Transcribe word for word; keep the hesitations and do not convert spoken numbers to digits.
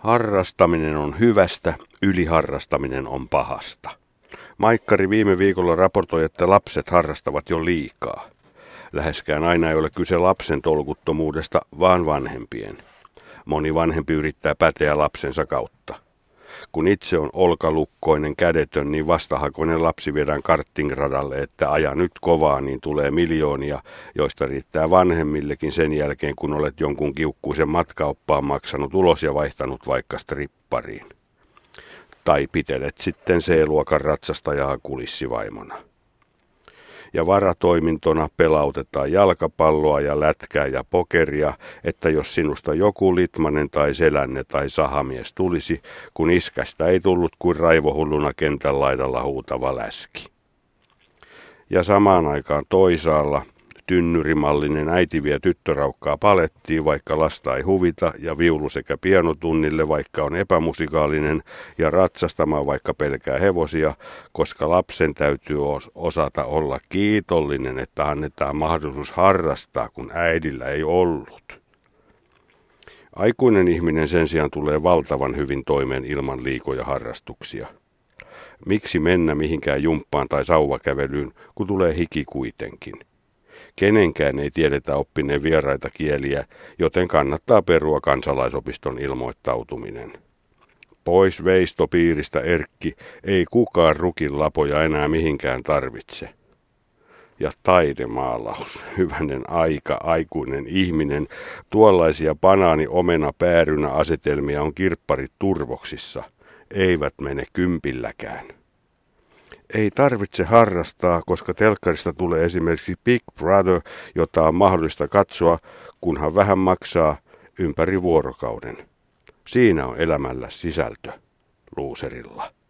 Harrastaminen on hyvästä, yliharrastaminen on pahasta. Maikkari viime viikolla raportoi, että lapset harrastavat jo liikaa. Läheskään aina ei ole kyse lapsen tolkuttomuudesta, vaan vanhempien. Moni vanhempi yrittää päteä lapsensa kautta. Kun itse on olkalukkoinen, kädetön, niin vastahakoinen lapsi viedään karttingradalle, että aja nyt kovaa, niin tulee miljoonia, joista riittää vanhemmillekin sen jälkeen, kun olet jonkun kiukkuisen matkaoppaan maksanut ulos ja vaihtanut vaikka strippariin. Tai pitelet sitten C-luokan ratsastajaa kulissivaimona. Ja varatoimintona pelautetaan jalkapalloa ja lätkää ja pokeria, että jos sinusta joku litmanen tai selänne tai sahamies tulisi, kun iskästä ei tullut kuin raivohulluna kentän laidalla huutava läski. Ja samaan aikaan toisaalla tynnyrimallinen äiti vie tyttöraukkaa palettiin, vaikka lasta ei huvita, ja viulu sekä pianotunnille, vaikka on epämusikaalinen, ja ratsastamaan, vaikka pelkää hevosia, koska lapsen täytyy osata olla kiitollinen, että annetaan mahdollisuus harrastaa, kun äidillä ei ollut. Aikuinen ihminen sen sijaan tulee valtavan hyvin toimeen ilman liikoja harrastuksia. Miksi mennä mihinkään jumppaan tai sauvakävelyyn, kun tulee hiki kuitenkin? Kenenkään ei tiedetä oppineen vieraita kieliä, joten kannattaa perua kansalaisopiston ilmoittautuminen. Pois veistopiiristä, Erkki, ei kukaan rukin lapoja enää mihinkään tarvitse. Ja taidemaalaus, hyvänen aika, aikuinen ihminen, tuollaisia banaani, omena, päärynä asetelmia on kirpparit turvoksissa, eivät mene kympilläkään. Ei tarvitse harrastaa, koska telkkarista tulee esimerkiksi Big Brother, jota on mahdollista katsoa, kunhan vähän maksaa ympäri vuorokauden. Siinä on elämällä sisältö, luuserilla.